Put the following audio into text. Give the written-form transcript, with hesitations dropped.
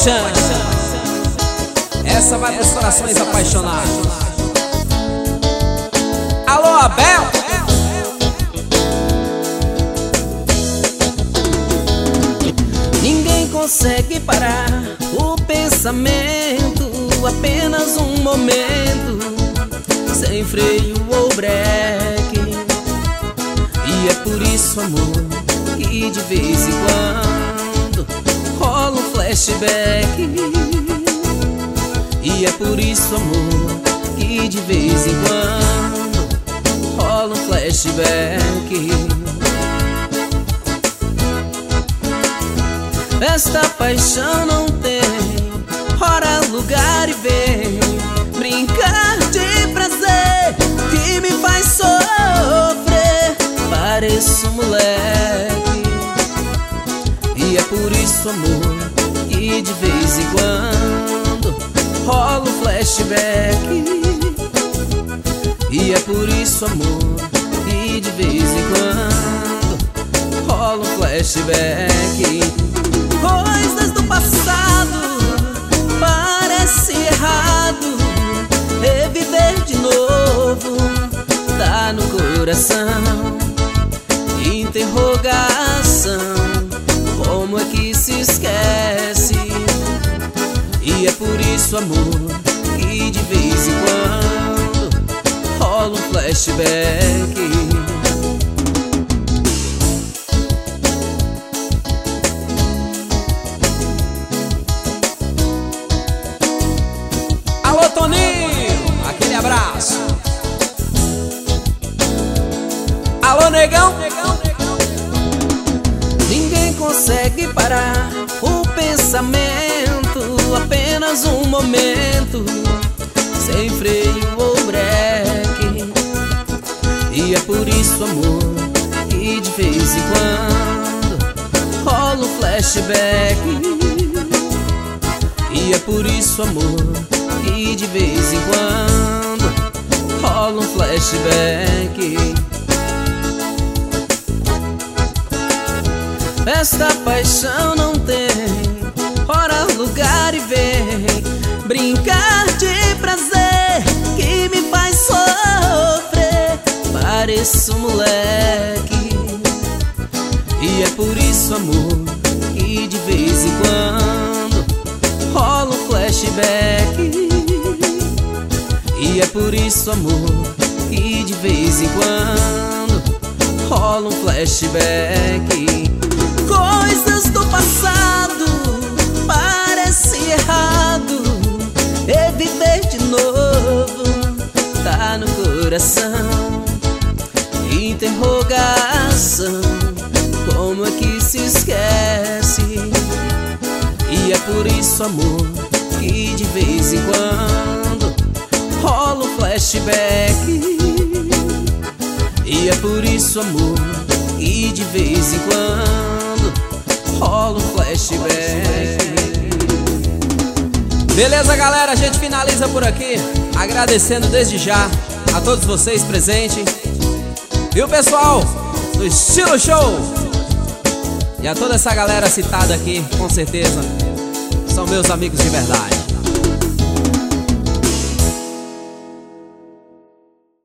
paixão. Essa vai pros corações apaixonados. Alô, Abel. Ninguém consegue parar o pensamento, apenas um momento, sem freio ou breque. E é por isso, amor, que de vez em quando rola um flashback. E é por isso, amor, que de vez em quando rola um flashback. Esta paixão não tem hora, lugar e vem brincar de prazer que me faz sofrer. Pareço um moleque. E é por isso, amor, que de vez em quando rola um flashback. E é por isso, amor, que de vez em quando rola um flashback. Coisas do passado, parece errado. Reviver de novo, tá no coração. Interrogação, como é que se esquece? E é por isso, amor, que de vez em quando rola um flashback. Alô, Toninho, aquele abraço. Alô, negão. Ninguém consegue parar o pensamento, apenas um momento, sem freio ou breque. E é por isso, amor, que de vez em quando rola um flashback. E é por isso, amor, que de vez em quando rola um flashback. Esta paixão não tem hora, lugar e vem brincar de prazer que me faz sofrer. Pareço um moleque. E é por isso, amor, que de vez em quando rola um flashback. E é por isso, amor, que de vez em quando rola um flashback. Coisas do passado, parece errado. Reviver de novo, tá no coração. Interrogação, como é que se esquece? E é por isso, amor, que de vez em quando rola um flashback. E é por isso, amor, que de vez em quando rola um flashback. Beleza, galera, a gente finaliza por aqui, agradecendo desde já a todos vocês presentes. E o pessoal do Estilo Show e a toda essa galera citada aqui, com certeza são meus amigos de verdade.